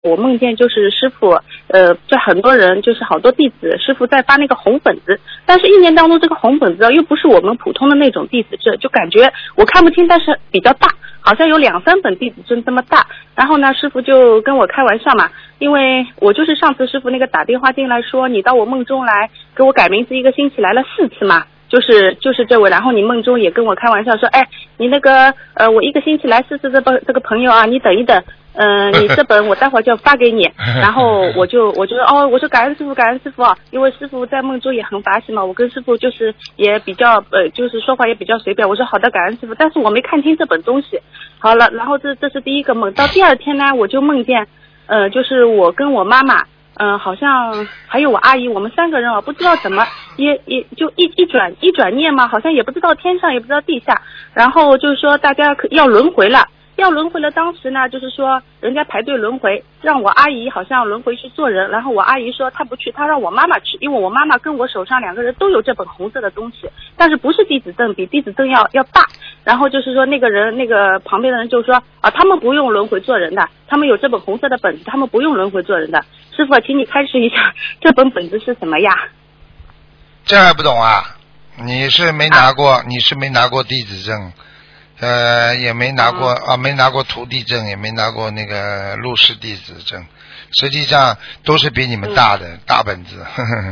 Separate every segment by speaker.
Speaker 1: 我梦见就是师傅，就很多人就是好多弟子，师傅在发那个红本子，但是意念当中这个红本子又不是我们普通的那种弟子证，就感觉我看不清，但是比较大，好像有2-3本弟子证这么大。然后呢，师傅就跟我开玩笑嘛，因为我就是上次师傅那个打电话进来说你到我梦中来给我改名字，1个星期来了4次嘛。就是这位，然后你梦中也跟我开玩笑说，哎，你那个我1个星期来4次这个朋友啊，你等一等，你这本我待会儿就发给你。然后我就说哦，我说感恩师傅，感恩师傅啊，因为师傅在梦中也很法喜嘛，我跟师傅就是也比较就是说话也比较随便。我说好的，感恩师傅，但是我没看清这本东西。好了，然后这是第一个梦，到第2天呢，我就梦见就是我跟我妈妈。好像还有我阿姨，我们3个人啊，不知道怎么也就一转念嘛，好像也不知道天上也不知道地下，然后就是说大家要轮回了。当时呢，就是说人家排队轮回，让我阿姨好像轮回去做人，然后我阿姨说她不去，她让我妈妈去，因为我妈妈跟我手上2个人都有这本红色的东西，但是不是弟子证，比弟子证要大。然后就是说那个人那个旁边的人就说啊，他们不用轮回做人的，他们有这本红色的本子，他们不用轮回做人的。师傅，请你开示一下这本本子是什么呀？
Speaker 2: 这还不懂啊？你是没拿过，你是没拿过弟子证。也没拿过没拿过徒弟证，也没拿过那个入室弟子证，实际上都是比你们大的大本子。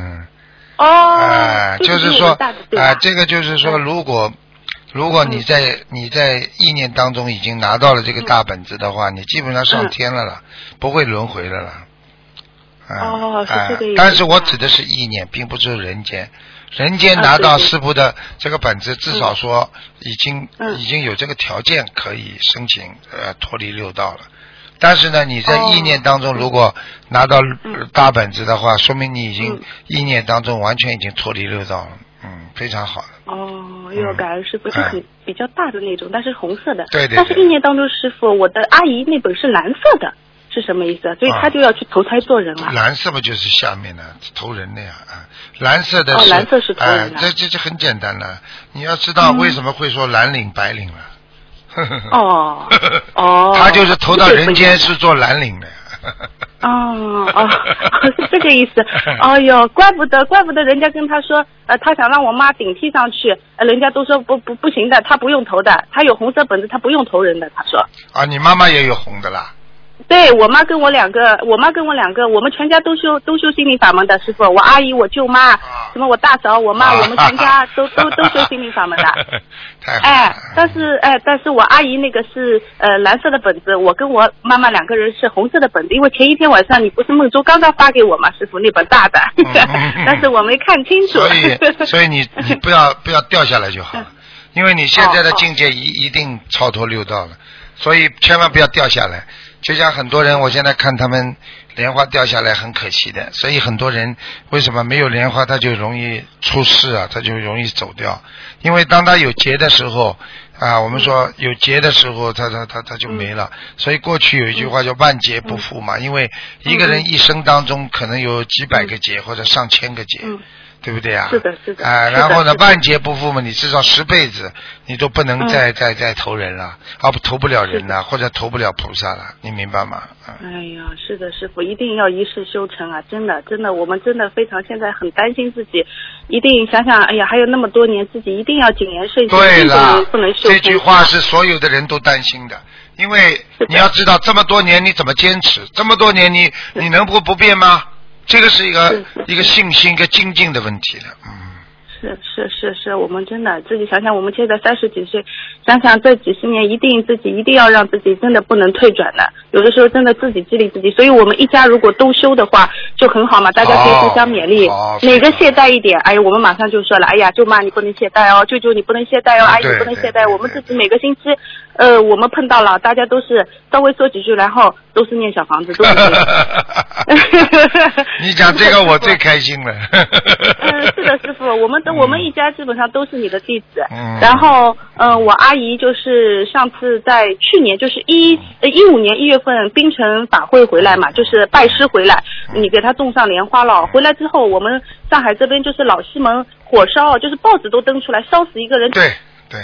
Speaker 2: 就是说这个就是说，如果你在意念当中已经拿到了这个大本子的话，你基本上上天了啦，不会轮回了啦。
Speaker 1: 是这个意思。
Speaker 2: 但是我指的是意念，并不是人间。人间拿到师父的这个本子，至少说已经有这个条件可以申请脱离六道了。但是呢，你在意念当中如果拿到大本子的话，说明你已经意念当中完全已经脱离六道了。非常好的。
Speaker 1: 有感恩师父，就很比较大的那种，但是红色的。
Speaker 2: 对。
Speaker 1: 但是意念当中，师父，我的阿姨那本是蓝色的。是什么意思？所以他就要去投胎做人了。
Speaker 2: 蓝色不就是下面的投人的呀？蓝色的是
Speaker 1: 蓝色是投人的。
Speaker 2: 这很简单了。你要知道为什么会说蓝领白领了？他就是投到人间是做蓝领的。
Speaker 1: 是这个意思。怪不得人家跟他说，他想让我妈顶替上去，人家都说不行的，他不用投的，他有红色本子，他不用投人的，他说。
Speaker 2: 你妈妈也有红的啦。
Speaker 1: 对，我妈跟我两个，我们全家都修心灵法门的，师傅，我阿姨、我舅妈，什么我大嫂、我妈，我们全家都修心灵法门的。但是我阿姨那个是蓝色的本子，我跟我妈妈2个人是红色的本子，因为前一天晚上你不是梦中刚刚发给我吗，师傅那本大的，但是我没看清楚。
Speaker 2: 所以你不要掉下来就好了，因为你现在的境界一定超脱六道了，所以千万不要掉下来。就像很多人，我现在看他们莲花掉下来很可惜的，所以很多人为什么没有莲花他就容易出事啊，他就容易走掉，因为当他有劫的时候我们说有劫的时候他就没了，所以过去有一句话叫万劫不复嘛，因为一个人一生当中可能有几百个劫或者上千个劫，对不对啊？
Speaker 1: 是的。
Speaker 2: 然后呢，万劫不复嘛，你至少10辈子你都不能再投人了，投不了人了，或者投不了菩萨了，你明白吗？
Speaker 1: 是的，师父，一定要一世修成啊！真的，我们真的非常现在很担心自己，一定想想，还有那么多年，自己一定要谨言慎行，
Speaker 2: 对了，
Speaker 1: 不能修。
Speaker 2: 这句话是所有的人都担心的，因为你要知道，这么多年你怎么坚持？这么多年你能不变吗？这个是一个信心、一个精进的问题了。
Speaker 1: 是，我们真的自己想想，我们现在30几岁，想想这几十年，自己一定要让自己真的不能退转的。有的时候真的自己激励自己，所以我们一家如果都修的话就很好嘛，大家可以互相勉励，哪个懈怠一点，我们马上就说了，舅妈你不能懈怠哦，舅舅你不能懈怠哦，阿姨你不能懈怠。我们自己每个星期我们碰到了，大家都是稍微说几句，然后都是念小房子，都是这个。
Speaker 2: 你讲这个我最开心了。
Speaker 1: 是的，师傅，我们一家基本上都是你的弟子。然后我阿姨就是上次在去年就是15年1月份槟城法会回来嘛，就是拜师回来，你给他种上莲花了。回来之后，我们上海这边就是老西门火烧，就是报纸都登出来，烧死一个人。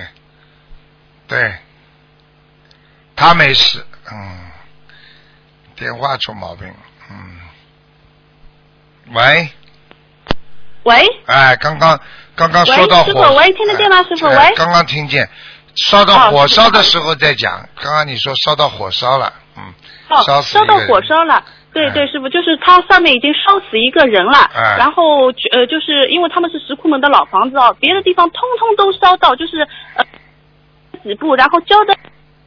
Speaker 1: 对，
Speaker 2: 他没事， 电话出毛病了。喂。
Speaker 1: 喂。
Speaker 2: 哎，刚刚说到火。
Speaker 1: 喂，师傅，喂，听得见吗？师傅，喂。
Speaker 2: 刚刚听见，烧到火烧的时候再讲。刚刚你说烧到火烧了，
Speaker 1: 烧到火烧了。对对，师傅，就是它上面已经烧死一个人了，然后就是因为他们是石库门的老房子别的地方通通都烧到，就是几步，然后浇的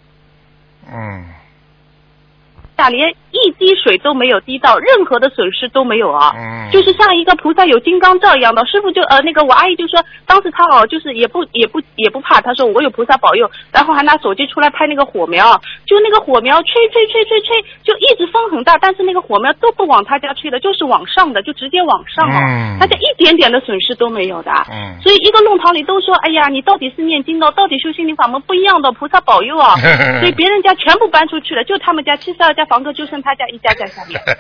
Speaker 1: 连一滴水都没有滴到，任何的损失都没有就是像一个菩萨有金刚罩一样的。师傅就那个我阿姨就说，当时她就是也不怕，她说我有菩萨保佑，然后还拿手机出来拍那个火苗，就那个火苗吹，就一直风很大，但是那个火苗都不往他家吹的，就是往上的，就直接往上他家一点点的损失都没有的。所以一个弄堂里都说，哎呀，你到底是念经的，到底修心灵法门不一样的，菩萨保佑所以别人家全部搬出去了，就他们家72家房客就剩他家一家在下面。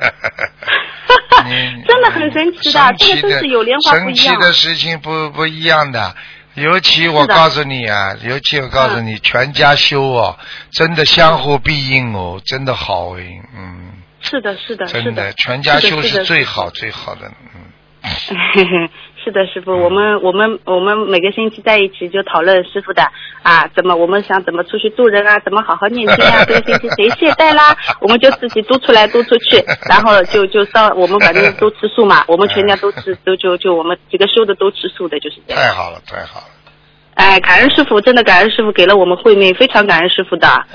Speaker 1: 真的很神奇的，这个真是有莲花不一样。
Speaker 2: 神奇的事情不一样的，尤其我告诉你全家修真的相互庇应真的好
Speaker 1: 是的，
Speaker 2: 真的全家修是最好最好的
Speaker 1: 是的，师傅，我们每个星期在一起就讨论师傅的我们想怎么出去度人怎么好好念经这个星期谁懈怠啦，我们就自己督出来督出去，然后就上我们反正都吃素嘛，我们全家都吃，就我们几个修的都吃素的，就是这样。
Speaker 2: 太好了。
Speaker 1: 感恩师傅，真的感恩师傅给了我们慧命，非常感恩师傅的。